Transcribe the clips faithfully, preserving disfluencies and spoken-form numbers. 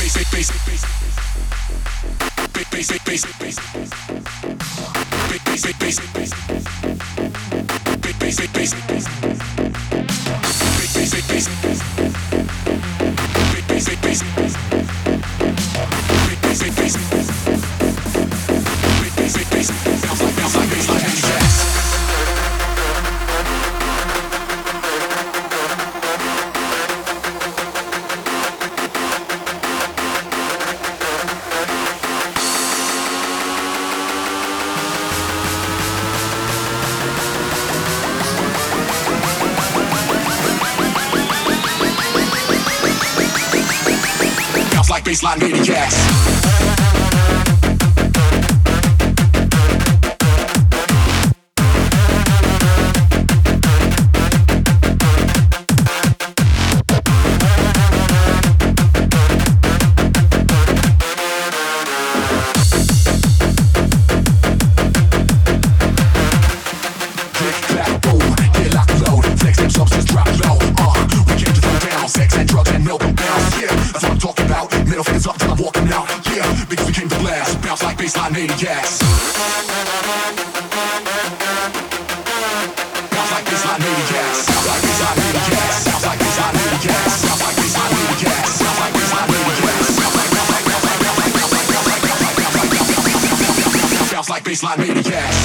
Baseline maniacs. Baseline maniacs. Sounds like baseline maniacs. Sounds like baseline maniacs. Sounds like baseline maniacs. Sounds like baseline maniacs. Sounds like baseline maniacs. Sounds like sounds like baseline maniacs.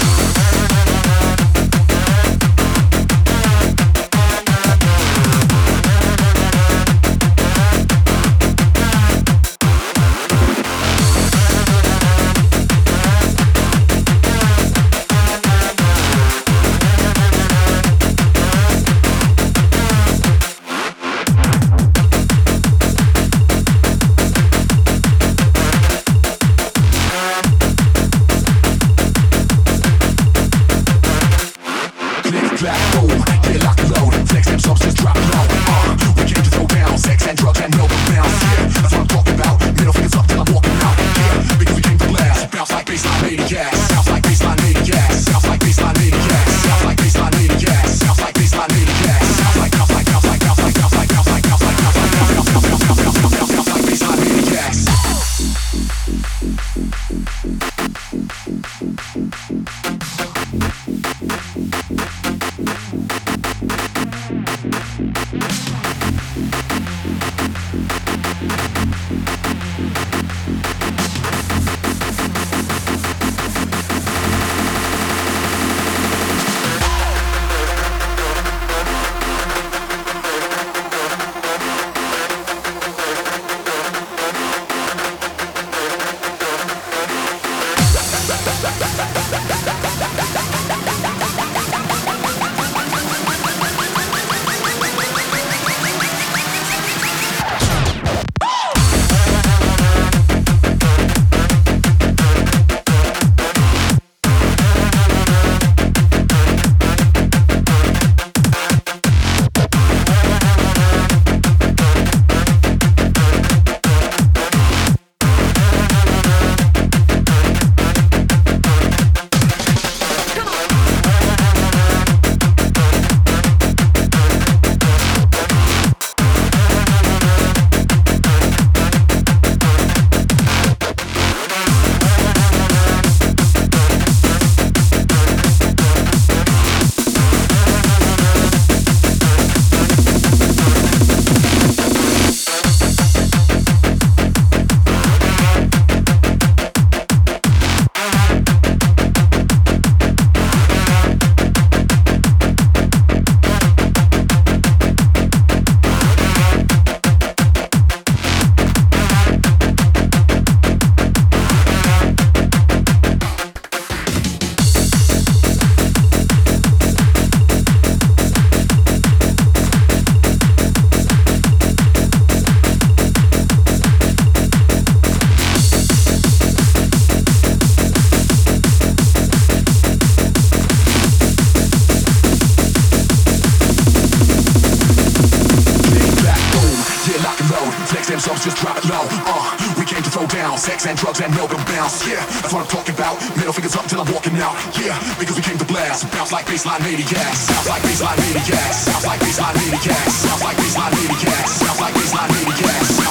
just drop it low. Uh, we came to throw down sex and drugs and milk and bounce. Yeah, that's what I'm talking about. Middle fingers up till I'm walking out. Yeah, because we came to blast. Bounce like baseline maniacs. Sounds like baseline maniacs. Sounds like baseline maniacs. Sounds like baseline maniacs. Sounds like baseline maniacs.